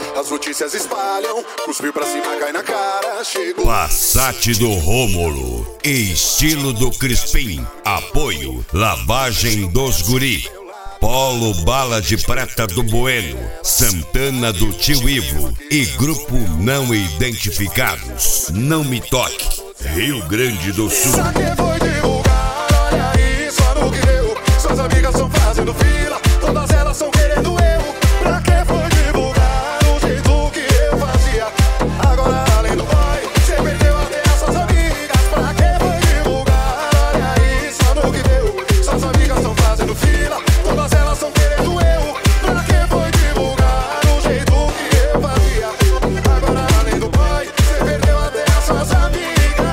as notícias espalham, cuspiu pra cima, cai na cara, chegou. Passat do Rômulo, estilo do Crispim, apoio, lavagem dos guri. Polo Bala de Prata do Bueno, Santana do Tio Ivo e Grupo Não Identificados. Não Me Toque, Rio Grande do Sul. Pra que foi divulgar? Olha aí, só no que deu. Suas amigas estão fazendo fila, todas elas estão querendo eu. Pra que foi divulgar o jeito que eu fazia? Agora além do boy, você perdeu até as suas amigas. Pra que foi divulgar? Olha aí, só no que deu. Suas amigas estão fazendo fila, todas elas estão querendo eu. Pra que foi divulgar o jeito que eu fazia? Agora além do boy, você perdeu até as suas amigas.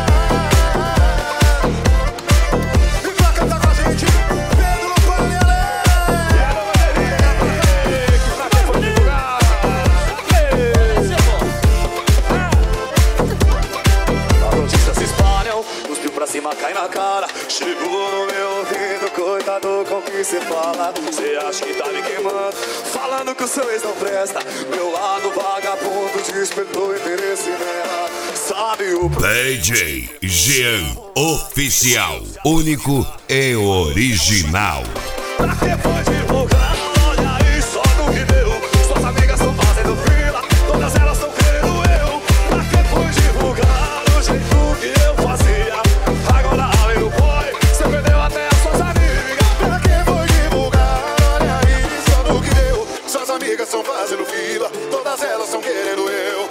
E pra cantar com a gente, Pedro Palhares. Pra que foi divulgar? As notícias se espalham, cuspiu pra cima, cai na cara. Chegou no meu ouvido, coitado, com que cê fala. Cê acha que tá me queimando, falando que o seu ex não presta. Meu lado vagabundo despertou interesse nela. Sabe o DJ Jean Oficial, único e original. pra que foi divulgar? Olha aí, só no que deu. Suas amigas estão fazendo fila, todas elas estão querendo eu. Pra que foi divulgar o jeito que eu fazia? Agora além do boy, você perdeu até as suas amigas. Pra que foi divulgar? Olha aí, só no que deu. Suas amigas estão fazendo fila, todas elas estão querendo eu.